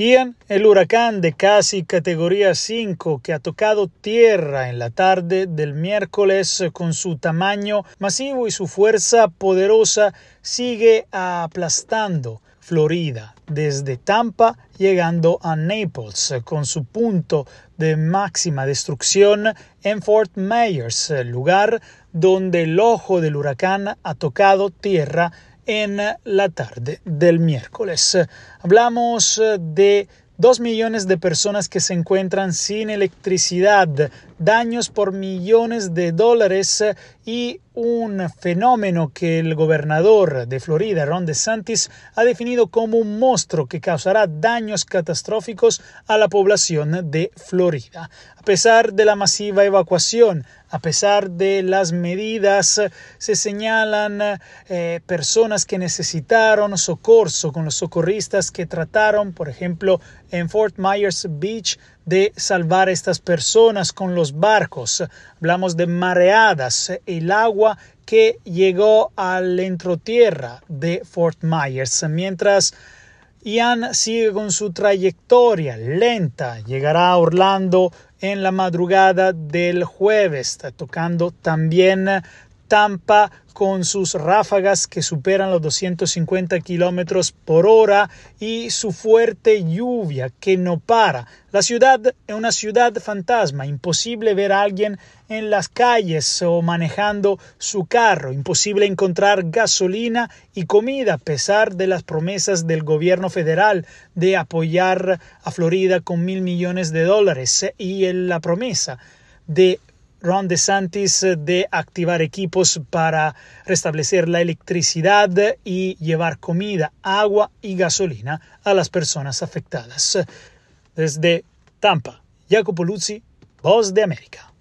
Ian, el huracán de casi categoría 5 que ha tocado tierra en la tarde del miércoles con su tamaño masivo y su fuerza poderosa, sigue aplastando Florida, desde Tampa llegando a Naples, con su punto de máxima destrucción en Fort Myers, lugar donde el ojo del huracán ha tocado tierra en la tarde del miércoles. Hablamos de 2 millones de personas que se encuentran sin electricidad, daños por millones de dólares y un fenómeno que el gobernador de Florida, Ron DeSantis, ha definido como un monstruo que causará daños catastróficos a la población de Florida. A pesar de la masiva evacuación, a pesar de las medidas, se señalan personas que necesitaron socorro con los socorristas que trataron, por ejemplo, en Fort Myers Beach, de salvar a estas personas con los barcos. Hablamos de mareadas, el agua que llegó al entrotierra de Fort Myers, mientras Ian sigue con su trayectoria lenta. Llegará a Orlando en la madrugada del jueves, está tocando también Tampa con sus ráfagas que superan los 250 kilómetros por hora y su fuerte lluvia que no para. La ciudad es una ciudad fantasma, imposible ver a alguien en las calles o manejando su carro, imposible encontrar gasolina y comida a pesar de las promesas del gobierno federal de apoyar a Florida con $1,000 millones y la promesa de Ron DeSantis de activar equipos para restablecer la electricidad y llevar comida, agua y gasolina a las personas afectadas. Desde Tampa, Jacopo Luzzi, Voz de América.